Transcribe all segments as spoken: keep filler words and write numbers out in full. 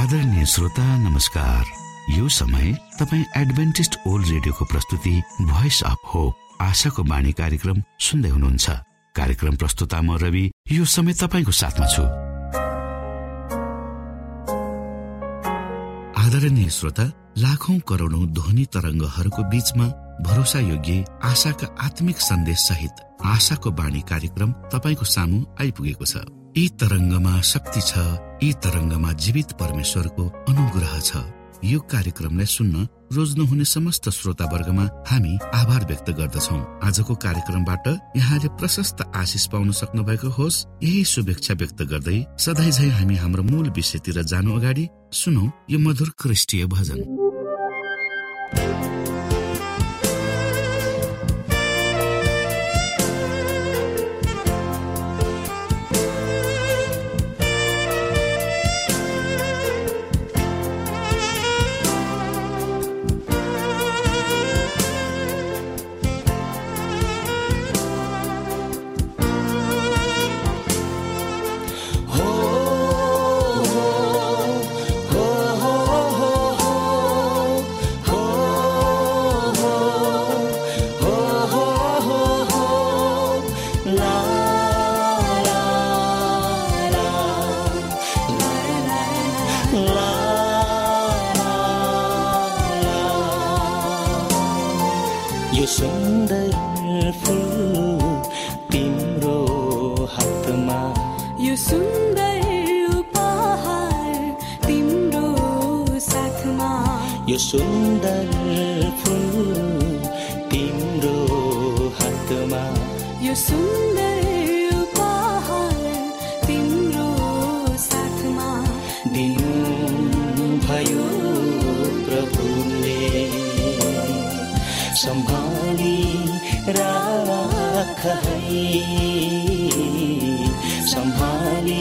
आदरणीय श्रोता नमस्कार। यो समय तपाईँ एडभेन्टिस्ट ओल्ड रेडियोको प्रस्तुति भोइस अफ होप आशाको बाणी कार्यक्रम सुन्दै हुनुहुन्छ। कार्यक्रम प्रस्तुता म रवि यो समय तपाईँको साथमा छु। आदरणीय श्रोता, लाखौं करोडौं ध्वनि तरंगहरूको बीचमा भरोसा योग्य आशाका आत्मिक सन्देश सहित आशाको बाणी कार्यक्रम तपाईको सामु आइपुगेको छ। यी तरंगमा शक्ति छ, यी तरंगमा जीवित परमेश्वरको अनुग्रह छ। यो कार्यक्रमलाई सुन्न रोज्नुहुने समस्त श्रोतावर्गमा हामी आभार व्यक्त गर्दछौं। आजको कार्यक्रमबाट यहाँले प्रशस्त आशिष पाउन सक्नु भएको होस्, यही शुभेच्छा व्यक्त गर्दै सधैँ झै हामी हाम्रो मूल विषयतिर जानु अगाडि सुनौ यो मधुर क्रिस्टीय भजन। यो सुन्दर फूल तिम्रो हातमा, यो सुन्दर उपहार तिम्रो साथमा, यो सुन्दर फूल तिम्रो हातमा, यो सुन्दर उपहार तिम्रो साथमा दिनु भयो प्रभुले। सम्हाली राख है, सम्हाली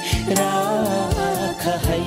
राख है।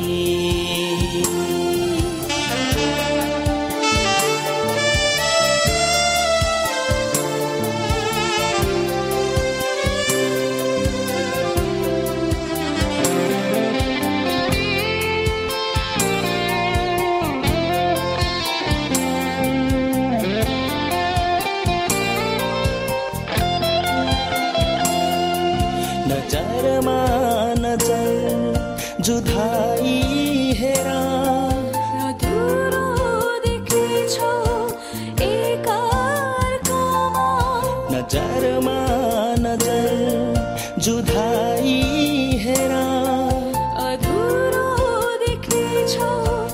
नजरमा नजर जुधाई हेरा, अधुरो देख्छौ एकअर्कामा। नजरमा नजर जुधाई हेरा, अधुरो देख्छौ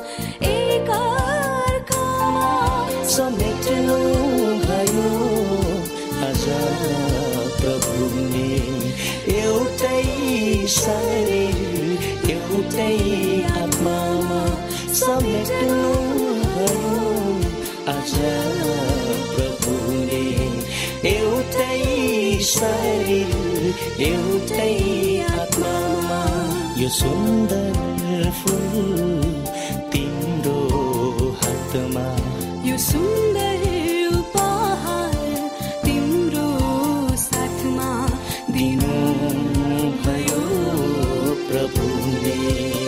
एकअर्कामा। समेट्नु भयो आज प्रभुले, एउटै शरीर एउटै आत्मामा समेट्नु भयो आज प्रभुले। एउटै शरीर एउटै आत्मामा, यो सुन्दर फूल तिम्रो हातमा, यो सुन्दर उपहार तिम्रो साथमा दिनु भयो प्रभुले।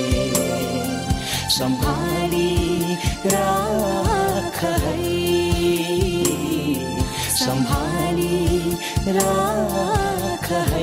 सम्हाली राख है, सम्हाली राख है।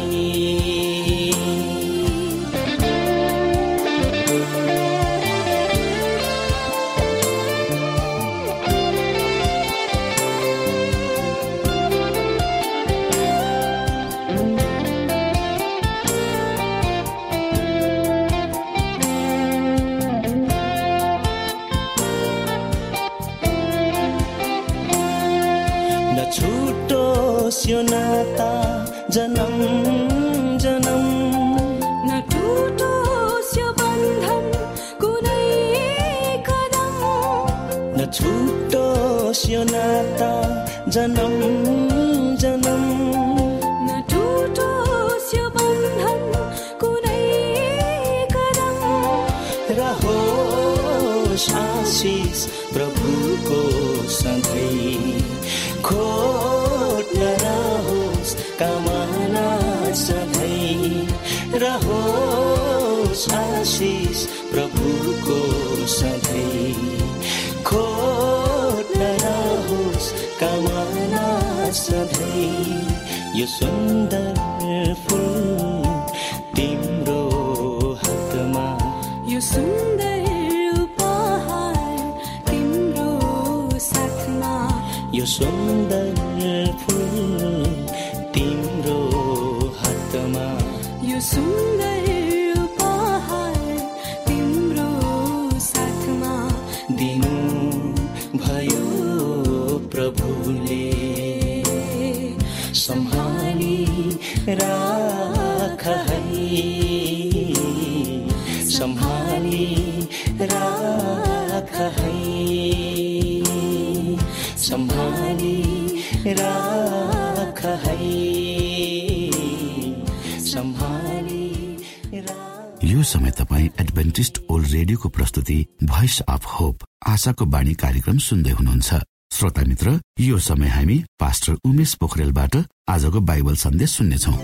यो नाता जन्म जन्म, न टुटोस् यो बन्धन कुनै कदम, न छुटोस् यो नाता जन्म जन्म, न टुटोस् यो बन्धन कुनै कदम। रहोस् आशिष प्रभुको सधैँ, खोट नरहोस् कामना सधैँ। रहोस् होस् आशिष प्रभुको सधैँ, खोट नहोस् कामना सधैँ। यो सुन्दर फुल तिम्रो हातमा, यो सुन्दर उपहार तिम्रो साथमा, यो सुन्दर फुल तिम्रो हातमा, यो सुन्दर उपहार तिम्रो साथमा दिनु भयो प्रभुले। सम्हाली राख है, सम्हाली राख है, सम्हाली राख है, सम्हाली राख। यो समय तपाईँ एडभेन्टिस्ट ओल्ड रेडियोको प्रस्तुति भोइस अफ होप आशाको बाणी कार्यक्रम सुन्दै हुनुहुन्छ। श्रोता मित्र, यो समय हामी पास्टर उमेश पोखरेलबाट आजको बाइबल सन्देश सुन्नेछौँ।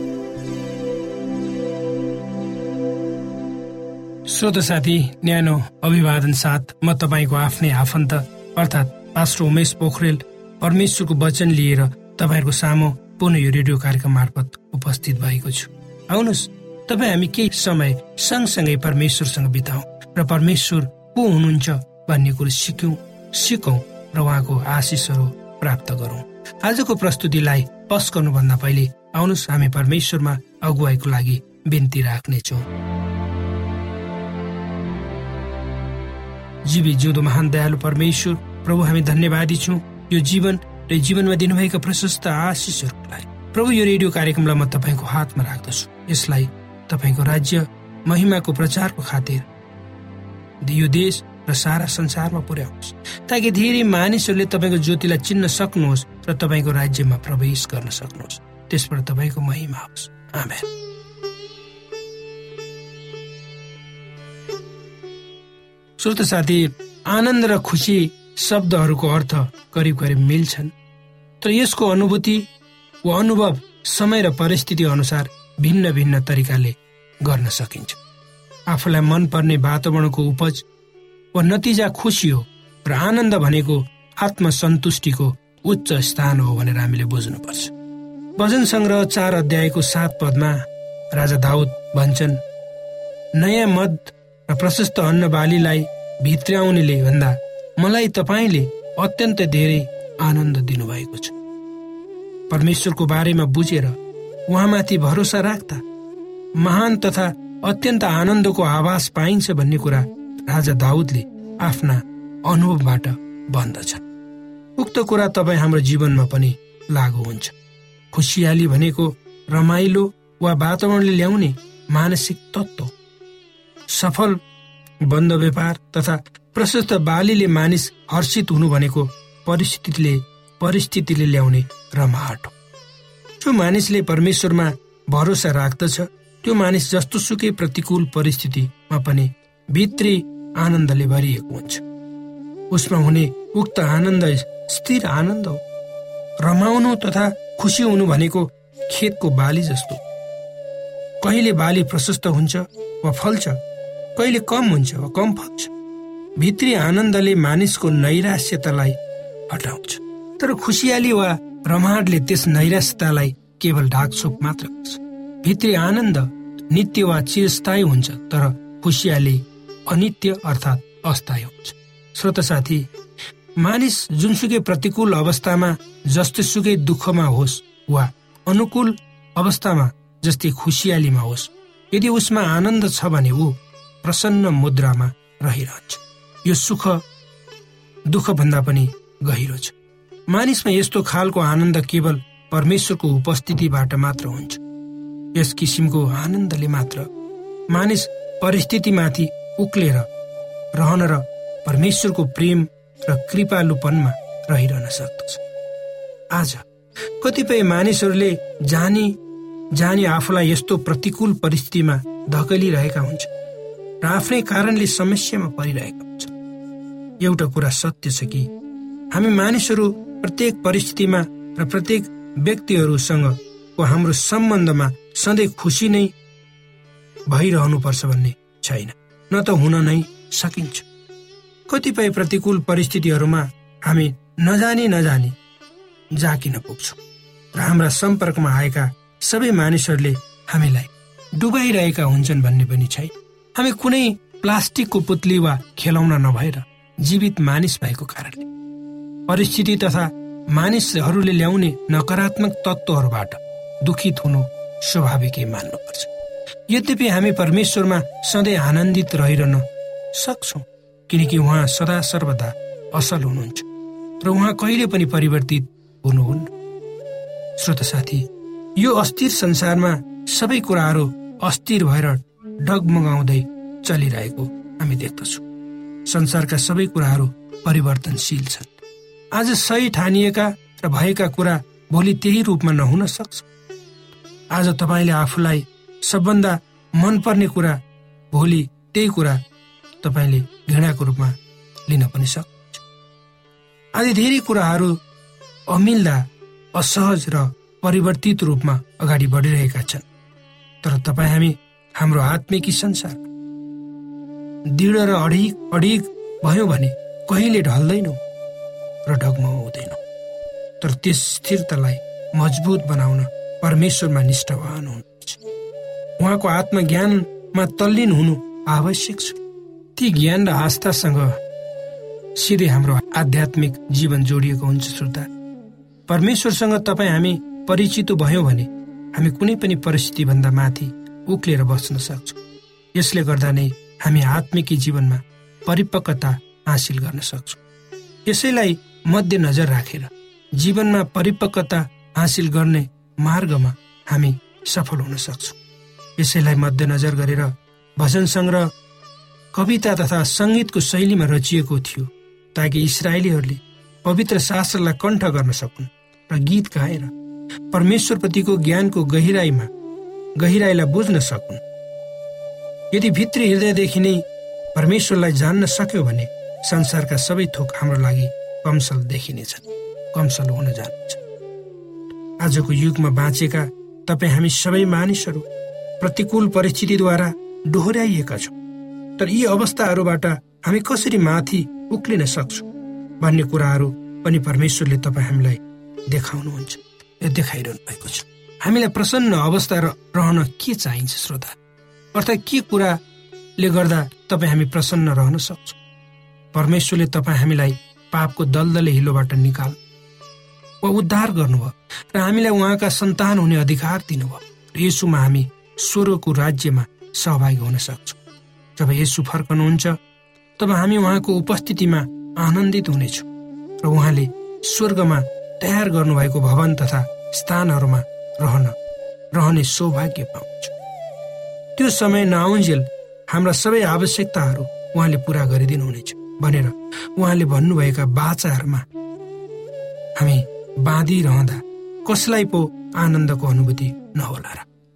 श्रोता साथी, न्यानो अभिवादन साथ म तपाईँको आफ्नै आफन्त अर्थात् पास्टर उमेश पोखरेल परमेश्वरको वचन लिएर तपाईँहरूको सामु पुनः यो रेडियो कार्यक्रम मार्फत उपस्थित भएको छु। आउनुहोस्, तपाईँ हामी केही समय सँगसँगै परमेश्वरसँग बिताउँ र परमेश्वर को हुनुहुन्छ भन्ने कुरो सिक्यौँ, सिकौँ र उहाँको आशिषहरू प्राप्त गरौँ। आजको प्रस्तुतिलाई पस गर्नुभन्दा पहिले आउनुहोस् हामी परमेश्वरमा अगुवाईको लागि बिन्ती राख्नेछौँ। जीवी जिउँदो महान दयालु परमेश्वर प्रभु, हामी धन्यवादी छौँ यो जीवन र जीवनमा दिनुभएका प्रशस्त आशिषहरूको लागि। प्रभु, यो रेडियो कार्यक्रमलाई म तपाईँको हातमा राख्दछु। यसलाई तपाईँको राज्य महिमाको प्रचारको खातिर यो देश र सारा संसारमा पुर्याउनुहोस्, ताकि धेरै मानिसहरूले तपाईँको ज्योतिलाई चिन्न सक्नुहोस् र तपाईँको राज्यमा प्रवेश गर्न सक्नुहोस्। त्यसबाट तपाईँको महिमा होस्। आमेन। श्रोता साथी, आनन्द र खुसी शब्दहरूको अर्थ करिब करिब मिल्छन्, तर यसको अनुभूति वा अनुभव समय र परिस्थिति अनुसार भिन्न भिन्न तरिकाले गर्न सकिन्छ। आफूलाई मनपर्ने वातावरणको उपज वा नतिजा खुसी हो र आनन्द भनेको आत्मसन्तुष्टिको उच्च स्थान हो भनेर हामीले बुझ्नुपर्छ। भजन सङ्ग्रह चार अध्यायको सात पदमा राजा दाउद भन्छन्, नयाँ मद र प्रशस्त अन्न बालीलाई भित्र्याउनेले भन्दा मलाई तपाईँले अत्यन्त धेरै आनन्द दिनुभएको छ। परमेश्वरको बारेमा बुझेर उहाँमाथि भरोसा राख्दा महान तथा अत्यन्त आनन्दको आभास पाइन्छ भन्ने कुरा राजा दाउदले आफ्ना अनुभवबाट भन्दछ। उक्त कुरा तपाईँ हाम्रो जीवनमा पनि लागू हुन्छ। खुसियाली भनेको रमाइलो वा वातावरणले ल्याउने मानसिक तत्त्व। सफल बन्द व्यापार तथा प्रशस्त बालीले मानिस हर्षित हुनु भनेको परिस्थितिले परिस्थितिले ल्याउने रमाहट हो। जो मानिसले परमेश्वरमा भरोसा राख्दछ त्यो मानिस जस्तो सुकै प्रतिकूल परिस्थितिमा पनि भित्री आनन्दले भरिएको हुन्छ। उसमा हुने उक्त आनन्द स्थिर आनन्द हो। रमाउनु तथा खुसी हुनु भनेको खेतको बाली जस्तो। कहिले बाली प्रशस्त हुन्छ वा फल्छ, कहिले कम हुन्छ वा कम फल्छ। भित्री आनन्दले मानिसको नैराश्यतालाई हटाउँछ, तर खुसियाली वा रमाहटले त्यस नैराश्यतालाई केवल ढाकछोप मात्र गर्छ। भित्री आनन्द नित्य वा चिरस्थायी हुन्छ, तर खुसियाली अनित्य अर्थात् अस्थायी हुन्छ। श्रोता साथी, मानिस जुनसुकै प्रतिकूल अवस्थामा जस्तै सुकै दुःखमा होस् वा अनुकूल अवस्थामा जस्तै खुसियालीमा होस्, यदि उसमा आनन्द छ भने ऊ प्रसन्न मुद्रामा रहिरहन्छ। यो सुख दुःख भन्दा पनि गहिरो छ। मानिसमा यस्तो खालको आनन्द केवल परमेश्वरको उपस्थितिबाट मात्र हुन्छ। यस किसिमको आनन्दले मात्र मानिस परिस्थितिमाथि उक्लेर रहन र परमेश्वरको प्रेम र कृपालुपनमा रहिरहन सक्दछ। आज कतिपय मानिसहरूले जानी जानी आफूलाई यस्तो प्रतिकूल परिस्थितिमा धकेलिरहेका हुन्छ र आफ्नै कारणले समस्यामा परिरहेका हुन्छ। एउटा कुरा सत्य छ कि हामी मानिसहरू प्रत्येक परिस्थितिमा र प्रत्येक व्यक्तिहरूसँगको हाम्रो सम्बन्धमा सधैँ खुसी नै भइरहनुपर्छ भन्ने छैन, न त हुन नै सकिन्छ। कतिपय प्रतिकूल परिस्थितिहरूमा हामी नजानी नजानी जाकिन पुग्छौँ र हाम्रा सम्पर्कमा आएका सबै मानिसहरूले हामीलाई डुबाइरहेका हुन्छन् भन्ने पनि छैन। हामी कुनै प्लास्टिकको पुतली वा खेलौना नभएर जीवित मानिस भएको कारणले परिस्थिति तथा मानिसहरूले ल्याउने नकारात्मक तत्त्वहरूबाट दुखित हुनु स्वाभाविकै मान्नुपर्छ। यद्यपि हामी परमेश्वरमा सधैँ आनन्दित रहिरहन सक्छौँ, किनकि उहाँ सदा सर्वदा असल हुनुहुन्छ र उहाँ कहिले पनि परिवर्तित हुनुहुन्न। श्रोता साथी, यो अस्थिर संसारमा सबै कुराहरू अस्थिर भएर डगमगाउँदै चलिरहेको हामी देख्दछौँ। संसारका सबै कुराहरू परिवर्तनशील छन्। आज सही ठानिएका र भएका कुरा भोलि त्यही रूपमा नहुन सक्छ। आज तपाईँले आफूलाई सबभन्दा मनपर्ने कुरा भोलि त्यही कुरा तपाईँले घृणाको रूपमा लिन पनि सक्नुहुन्छ। आज धेरै कुराहरू अमिल्दा असहज र परिवर्तित रूपमा अगाडि बढिरहेका छन्, तर तपाईँ हामी हाम्रो आत्मिकी संसार दृढ र अडिग अडिग भयो भने कहिले ढल्दैनौँ र डगमगाउँदैनौँ। तर त्यस स्थिरतालाई मजबुत बनाउन परमेश्वरमा निष्ठावान हुनुहुन्छ। उहाँको आत्मज्ञानमा तल्लीन हुनु आवश्यक छ। ती ज्ञान र आस्थासँग सिधै हाम्रो आध्यात्मिक जीवन जोडिएको हुन्छ। श्रोता, परमेश्वरसँग तपाईँ हामी परिचित भयौँ भने हामी कुनै पनि परिस्थितिभन्दा माथि उक्लिएर बस्न सक्छौँ। यसले गर्दा नै हामी आत्मिकी जीवनमा परिपक्वता हासिल गर्न सक्छौँ। यसैलाई मध्यनजर राखेर जीवनमा परिपक्वता हासिल गर्ने मार्गमा हामी सफल हुन सक्छौँ। यसैलाई मध्यनजर गरेर भजन सङ्ग्रह कविता तथा सङ्गीतको शैलीमा रचिएको थियो, ताकि इस्राएलीहरूले पवित्र शास्त्रलाई कण्ठ गर्न सकुन् र गीत गाएर परमेश्वरप्रतिको ज्ञानको गहिराईमा गहिराईलाई बुझ्न सकुन्। यदि भित्री हृदयदेखि नै परमेश्वरलाई जान्न सक्यो भने संसारका सबै थोक हाम्रो लागि कमसल देखिनेछन्, कमसल हुन जान्छ। आजको युगमा बाँचेका तपाईँ हामी सबै मानिसहरू प्रतिकूल परिस्थितिद्वारा डोहोर्याइएका छौँ, तर यी अवस्थाहरूबाट हामी कसरी माथि उक्लिन सक्छौँ भन्ने कुराहरू पनि परमेश्वरले तपाईँ हामीलाई देखाउनुहुन्छ, देखाइरहनु भएको छ। हामीलाई प्रसन्न अवस्था रहन के चाहिन्छ श्रोता? अर्थात् के कुराले गर्दा तपाईँ हामी प्रसन्न रहन सक्छौँ? परमेश्वरले तपाईँ हामीलाई पापको दलदले हिलोबाट निकाल वा उद्धार गर्नुभयो र हामीलाई उहाँका सन्तान हुने अधिकार दिनुभयो र यसुमा हामी स्वर्गको राज्यमा सहभागी हुन सक्छौँ। जब यसु फर्कनुहुन्छ तब हामी उहाँको उपस्थितिमा आनन्दित हुनेछौँ र उहाँले स्वर्गमा तयार गर्नुभएको भवन तथा स्थानहरूमा रहन रहने सौभाग्य पाउँछ। त्यो समय नआउन्जेल हाम्रा सबै आवश्यकताहरू उहाँले पुरा गरिदिनुहुनेछ भनेर उहाँले भन्नुभएका बाचाहरूमा हामी बाँधिरहँदा कसलाई पो आनन्दको अनुभूति नहोला र?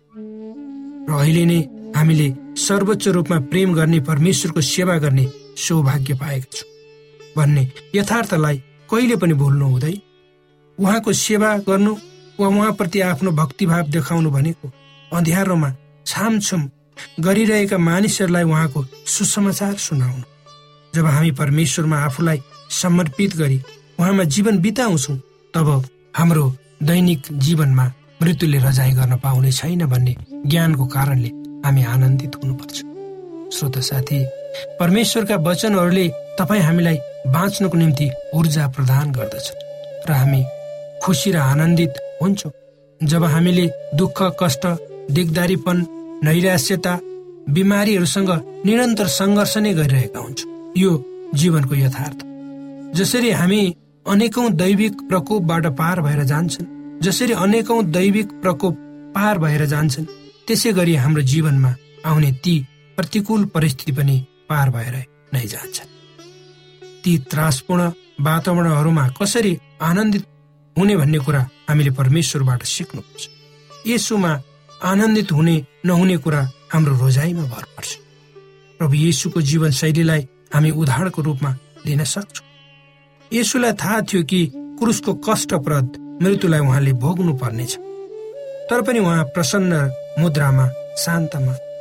र अहिले नै हामीले सर्वोच्च रूपमा प्रेम गर्ने परमेश्वरको सेवा गर्ने सौभाग्य पाएका छौँ भन्ने यथार्थलाई कहिले पनि भुल्नु हुँदैन। उहाँको सेवा गर्नु वा उहाँप्रति आफ्नो भक्तिभाव देखाउनु भनेको अँध्यारोमा छामछुम गरिरहेका मानिसहरूलाई उहाँको सुसमाचार सुनाउनु। जब हामी परमेश्वरमा आफूलाई समर्पित गरी उहाँमा जीवन बिताउँछौँ तब हाम्रो दैनिक जीवनमा मृत्युले रजाइ गर्न पाउने छैन भन्ने ज्ञानको कारणले हामी आनन्दित हुनुपर्छ। श्रोता साथी, परमेश्वरका वचनहरूले तपाईँ हामीलाई बाँच्नको निम्ति ऊर्जा प्रदान गर्दछ र हामी खुसी र आनन्दित हुन्छौँ जब हामीले दुःख, कष्ट, दिगदारीपन, नैराश्यता, बिमारीहरूसँग निरन्तर सङ्घर्ष नै गरिरहेका हुन्छौँ। यो जीवनको यथार्थ। जसरी हामी अनेकौं दैविक प्रकोपबाट पार भएर जान्छन् जसरी अनेकौं दैविक प्रकोप पार भएर जान्छन् त्यसै गरी हाम्रो जीवनमा आउने ती प्रतिकूल परिस्थिति पनि पार भएर नै जान्छन्। ती त्रासपूर्ण वातावरणहरूमा कसरी आनन्दित हुने भन्ने कुरा हामीले परमेश्वरबाट सिक्नुपर्छ। येशूमा आनन्दित हुने नहुने कुरा हाम्रो रोजाइमा भर पर्छ। प्रभु येशूको जीवन शैलीलाई हामी उदाहरणको रूपमा लिन सक्छौँ। येशूलाई थाहा थियो कि क्रुसको कष्टप्रद मृत्युलाई उहाँले भोग्नु पर्नेछ, तर पनि उहाँ प्रसन्न मुद्रामा, शान्तमा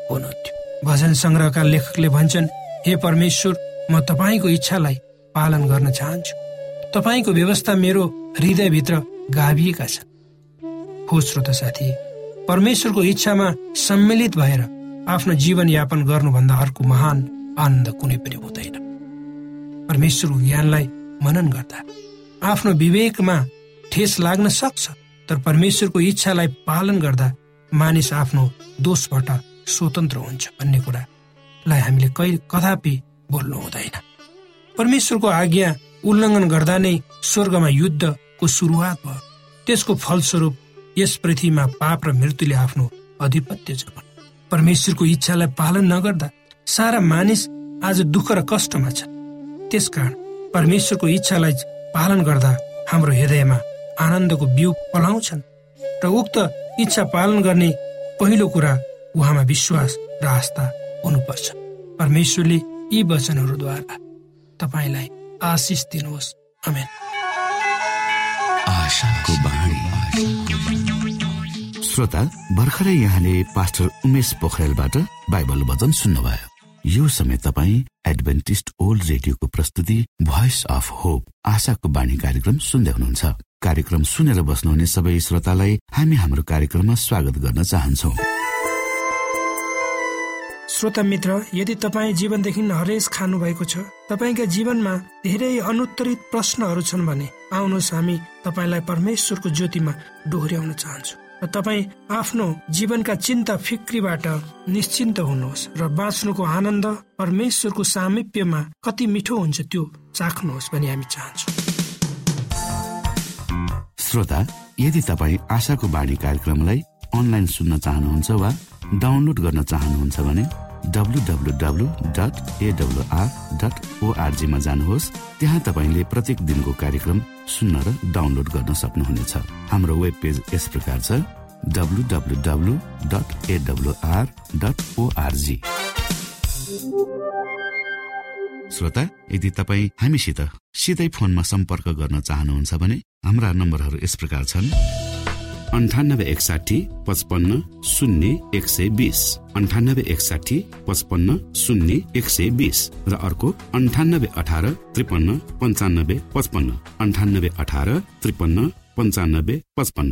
हुनुहुन्थ्यो। भजन संग्रहका लेखकले भन्छन्, हे परमेश्वर, म तपाईँको इच्छालाई पालन गर्न चाहन्छु। तपाईँको व्यवस्था मेरो हृदयभित्र गाभिएका छन्। हो श्रोता साथी, परमेश्वरको इच्छामा सम्मिलित भएर आफ्नो जीवन यापन गर्नुभन्दा अर्को महान आनन्द कुनै पनि हुँदैन। परमेश्वरको ज्ञानलाई मनन गर्दा आफ्नो विवेकमा ठेस लाग्न सक्छ, तर परमेश्वरको इच्छालाई पालन गर्दा मानिस आफ्नो दोषबाट स्वतन्त्र हुन्छ भन्ने कुरालाई हामीले कहिले कदापि बोल्नु हुँदैन। परमेश्वरको आज्ञा उल्लङ्घन गर्दा नै स्वर्गमा युद्धको सुरुवात भयो। त्यसको फलस्वरूप यस पृथ्वीमा पाप र मृत्युले आफ्नो अधिपत्य जमाए। परमेश्वरको इच्छालाई पालन नगर्दा सारा मानिस आज दुःख र कष्टमा छ। त्यसकारण परमेश्वरको इच्छालाई पालन गर्दा हाम्रो हृदयमा आनन्दको बिउ फलाउँछन् र उक्त इच्छा पालन गर्ने पहिलो कुरा उहाँमा विश्वास र आस्था हुनुपर्छ। परमेश्वरले यी वचनहरूद्वारा तपाईलाई आशिष दिनुहोस्। आमेन। आशाको बाणी। श्रोता, भर्खरै यहाँले पास्टर उमेश पोखरेलबाट बाइबल वचन सुन्नुभयो। यो समय तपाईँ एडभेन्टिस्ट ओल्ड रेडियोको प्रस्तुति भोइस अफ होप आशाको बाणी कार्यक्रम सुन्दै हुनुहुन्छ। कार्यक्रम सुनेर बस्नुहुने सबै श्रोतालाई हामी हाम्रो कार्यक्रममा स्वागत गर्न चाहन्छौ। श्रोता मित्र, यदि तपाईँ जीवनदेखि हरेस खानु भएको छ, तपाईँका जीवनमा धेरै अनुत्तरित प्रश्नहरू छन् भने आउनुहोस्, हामी तपाईँलाई परमेश्वरको ज्योतिमा डोहोर्याउन चाहन्छौँ र तपाईँ आफ्नो जीवनका चिन्ता फिक्रीबाट निश्चिन्त हुनुहोस् र बाँच्नुको आनन्द परमेश्वरको सामिप्यमा कति मिठो हुन्छ त्यो चाख्नुहोस् भनी हामी चाहन्छौँ। श्रोता, यदि तपाईँ आशाको बाणी कार्यक्रमलाई अनलाइन सुन्न चाहनुहुन्छ वा डाउनलोड गर्न चाहनुहुन्छ भने W W W dot A W R dot O R G मा जानुहोस्। त्यहाँ तपाईँले प्रत्येक दिनको कार्यक्रम सुन्न र डाउनलोड गर्न सक्नुहुनेछ। हाम्रो वेब पेज यस प्रकार छ, W W W dot A W R dot O R G. श्रोता, यदि तपाईँ हामीसित सिधै फोनमा सम्पर्क गर्न चाहनुहुन्छ भने हाम्रा नम्बरहरू यस प्रकार छन्, अन्ठानब्बे एकसाठी पचपन्न शून्य एक सय बिस, अन्ठानब्बे एकसाठी पचपन्न शून्य एक सय बिस र अर्को अन्ठानब्बे अठार त्रिपन्न पन्चानब्बे पचपन्न, अन्ठानब्बे अठार त्रिपन्न पन्चानब्बे पचपन्न।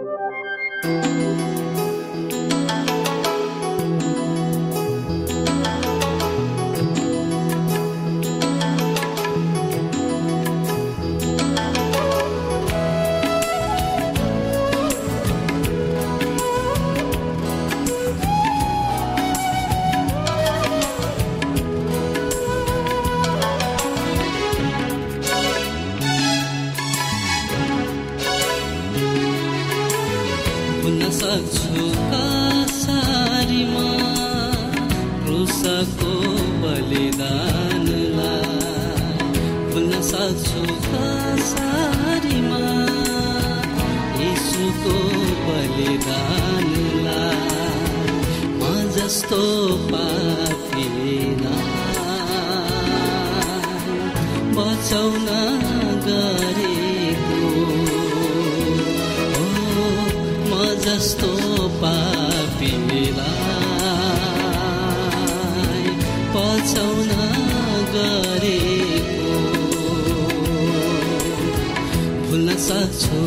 जस्तो पापिला बचाउन गरेको हो, म जस्तो पापिला बचाउन गरेको भुल्न सक्छु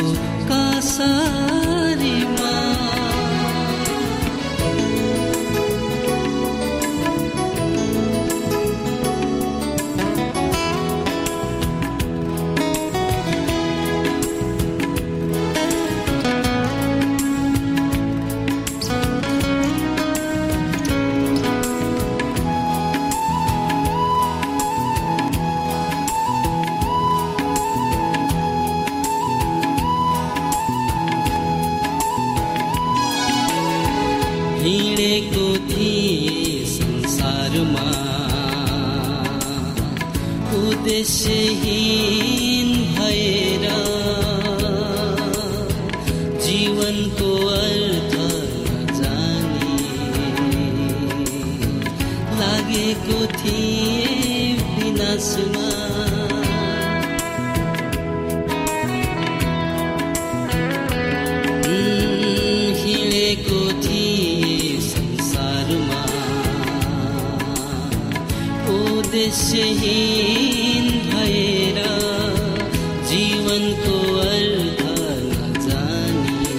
कसरीमा। हिँडेको थिए संसारमा उद्देश्यहीन भएर, जीवनको अर्थ नजानी लागेको थिए विनाशमा। हिँडेको थिए संसारमा उद्देश्यहीन भएर जीवनको अर्थ नजानी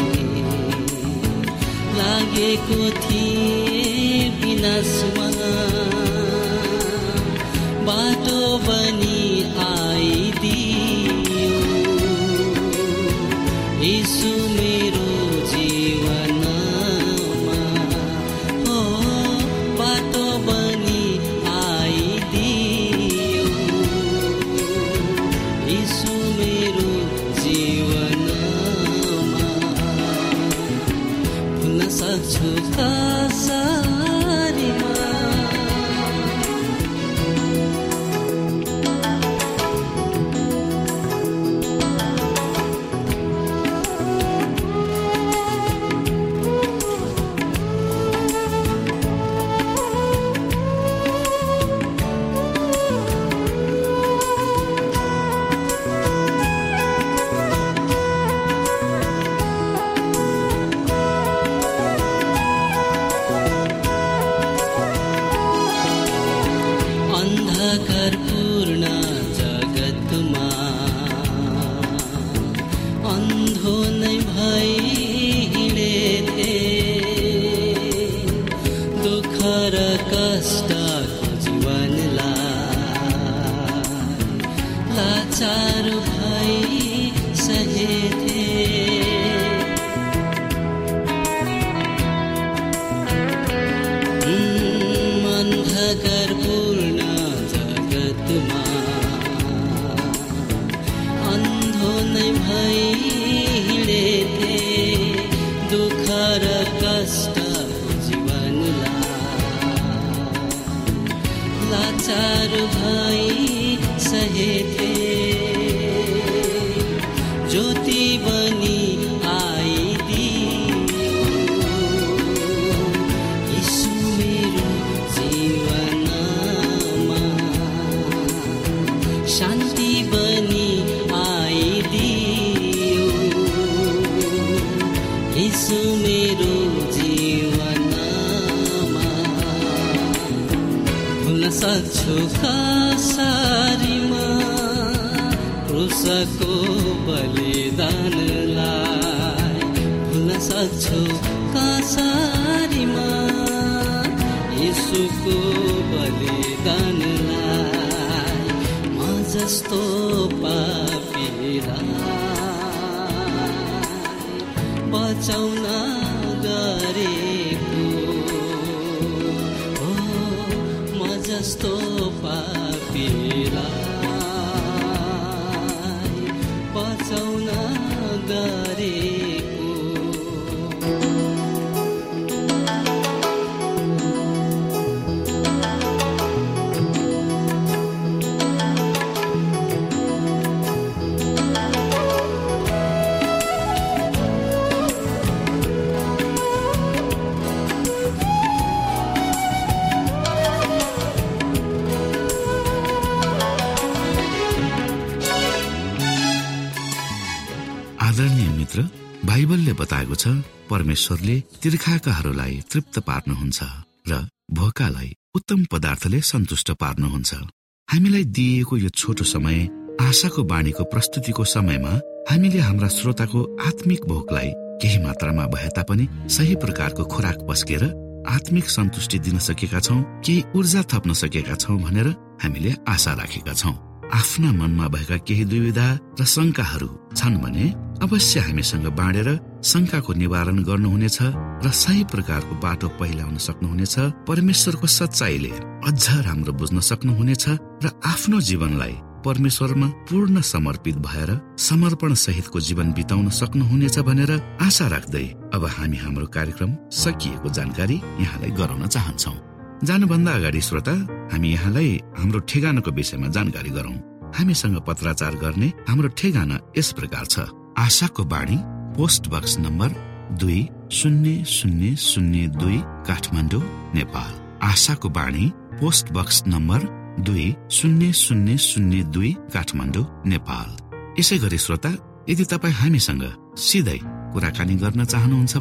लागेको थिए विनाशमा, बाटो बनी आइदियो यीशु मेरो जीवनमा। हो बाटो बनी आइदियो यीशु मेरो जीवनमा। भुल्न सक्छु कसरीमा पूर्ण जगतमा अन्धो नै भई हिँडेथे, दुःख र कष्टको जीवनलाई लाचार भई सहेथे। अन्धकार पूर्ण अन्धो नै भई हिँडेथे, दुःख र कष्टको जीवनलाई लाचार भई सहेथे। ज्योति बनी आइदियो यीशु मेरो जीवनमा। शान्ति बनी आइदियो यीशु मेरो जीवनमा। भुल्न सक्छु कसरीमा क्रुसको बलिदानलाई, भुल्न सक्छु कसरीमा यीशुको बलिदानलाई। म जस्तो पापीलाई बचाउन गरेको, हो म जस्तो पापीलाई बचाउन गरेको। आदरणीय मित्र, बाइबलले बताएको छ परमेश्वरले तिर्खाकाहरूलाई तृप्त पार्नुहुन्छ र भोकालाई उत्तम पदार्थले सन्तुष्ट पार्नुहुन्छ। हामीलाई दिइएको यो छोटो समय आशाको बाणीको प्रस्तुतिको समयमा हामीले हाम्रा श्रोताको आत्मिक भोकलाई केही मात्रामा भए तापनि सही प्रकारको खुराक पस्केर आत्मिक सन्तुष्टि दिन सकेका छौं, केही ऊर्जा थप्न सकेका छौं भनेर हामीले आशा राखेका छौं। आफ्ना मनमा भएका केही दुविधा र शंकाहरू छन् भने अवश्य हामीसँग बाँडेर शंकाको निवारण गर्नुहुनेछ र सही प्रकारको बाटो पहिलाउन सक्नुहुनेछ। परमेश्वरको सच्चाइले अझ राम्रो बुझ्न सक्नुहुनेछ र आफ्नो जीवनलाई परमेश्वरमा पूर्ण समर्पित भएर समर्पण सहितको जीवन बिताउन सक्नुहुनेछ भनेर आशा राख्दै अब हामी हाम्रो कार्यक्रम सकिएको जानकारी यहाँलाई गराउन चाहन्छौं। जानुभन्दा अगाडि श्रोता, हामी यहाँलाई हाम्रो ठेगानाको विषयमा जानकारी गरौं। हामीसँग पत्राचार गर्ने हाम्रो ठेगाना यस प्रकार छ। आशाको बाणी, पोस्ट बक्स नम्बर दुई शून्य शून्य शून्य दुई, काठमाडौँ, नेपाल। आशाको बाणी, पोस्ट बक्स नम्बर दुई शून्य शून्य शून्य दुई, काठमाडौँ, नेपाल। यसै गरी श्रोता, यदि तपाईँ हामीसँग सिधै कुराकानी गर्न चाहनुहुन्छ भने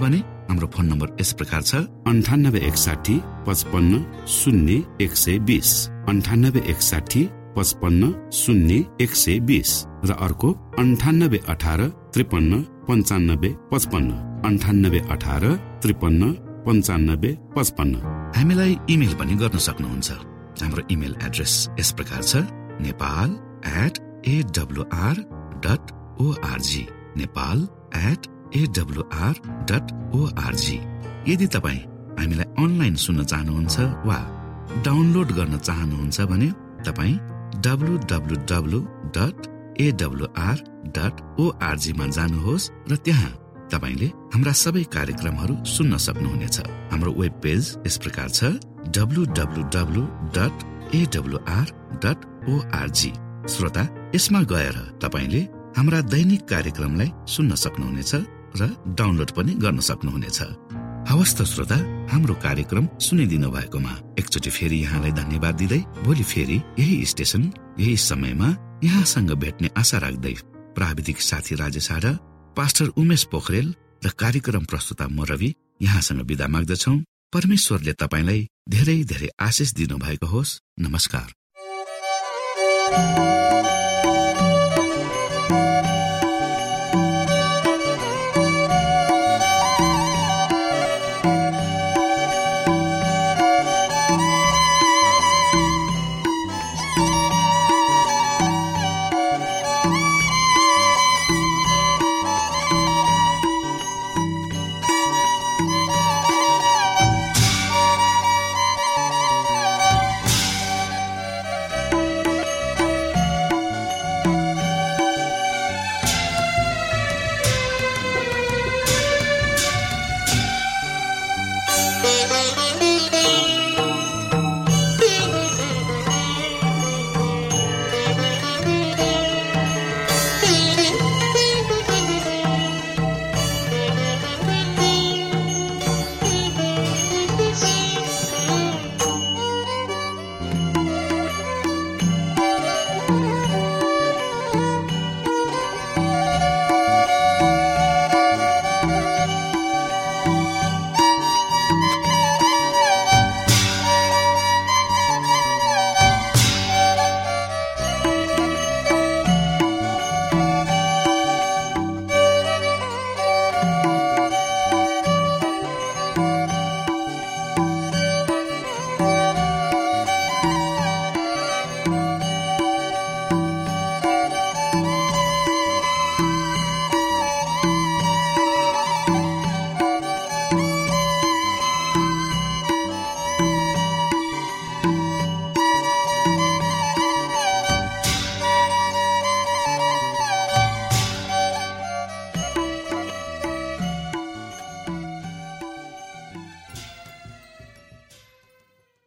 हाम्रो फोन नम्बर यस प्रकार छ अन्ठानब्बे एकसाठी पचपन्न शून्य एक सय बीस अन्ठानब्बे एकसाठी पचपन्न शून्य एक सय बीस र अर्को अन्ठानब्बे अठार त्रिपन्न पञ्चानब्बे पचपन्न अन्ठानब्बे अठार त्रिपन्न पञ्चानब्बे पचपन्न। हामीलाई इमेल पनि गर्न सक्नुहुन्छ। हाम्रो इमेल एड्रेस यस प्रकार छ Nepal at A W R dot O R G Nepal at A W R dot O R G. यदि तपाईँ हामीलाई अनलाइन सुन्न चाहनुहुन्छ वा डाउनलोड गर्न चाहनुहुन्छ भने तपाईँ W W W dot A W R dot O R G मा जानुहोस् र त्यहाँ तपाईले हाम्रा सबै कार्यक्रमहरू सुन्न सक्नुहुनेछ। हाम्रो वेब पेज यस प्रकार छ W W W dot A W R dot O R G. श्रोता, यसमा गएर तपाईले हाम्रा दैनिक कार्यक्रमलाई सुन्न सक्नुहुनेछ र डाउनलोड पनि गर्न सक्नुहुनेछ। हवस् त श्रोता, हाम्रो कार्यक्रम सुनिदिनु भएकोमा एकचोटि फेरि यहाँलाई धन्यवाद दिँदै भोलि फेरि यही स्टेशन यही समयमा यहाँसँग भेट्ने आशा राख्दै प्राविधिक साथी राजेश आडा, पास्टर उमेश पोखरेल र कार्यक्रम प्रस्तुता म रवि यहाँसँग बिदा माग्दछौं। परमेश्वरले तपाईलाई धेरै धेरै आशिष दिनु भएको होस्। नमस्कार।